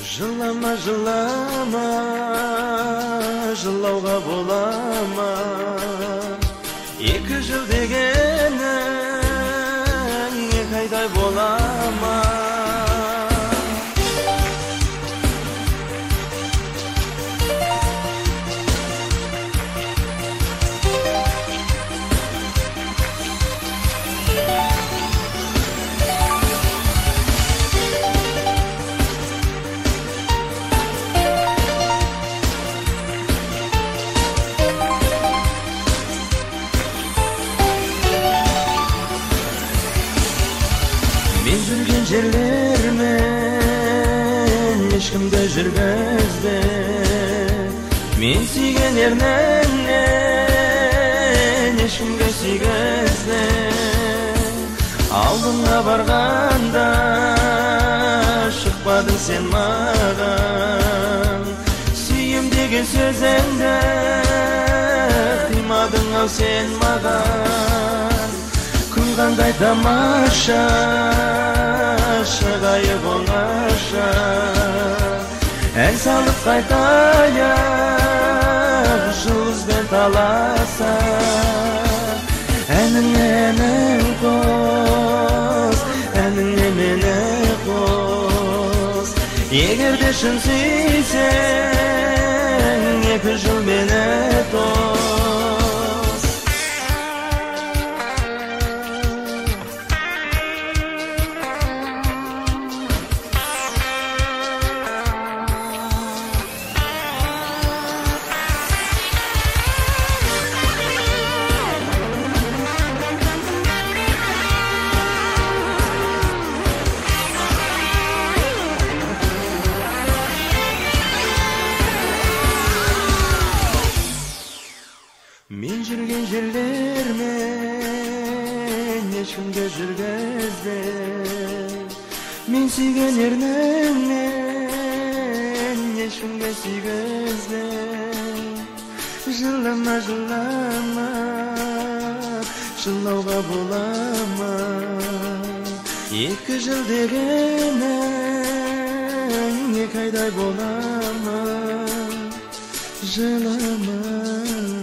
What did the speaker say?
Жылама, жылама, жылауға болама. 2 жыл дегені 2 айдай болама. Мен жүрген жерлермен ешкімді жүргізбе. Мен сүйген ерніңнен ешкімге сүйгізбе. Алдыңа барғанда шықпадың сен маған. Сүйем деген сөзіңді қимадың ау сен маған. Күн қандай тамаша, шығайық оңаша. Ән салып қайтайық, жұлдызбен таласа. Әнің қос, әніңе мені қос. Егер де шын сүйсең, 2 жыл мені тос. Мен жүрген жерлермен ешкімге жүргізбе. Мен сүйген ерніңнен ешкімге сүйгізбе. Жылама, жылама, жылауға болама. 2 жыл дегенің 2 айдай болама. Жылама.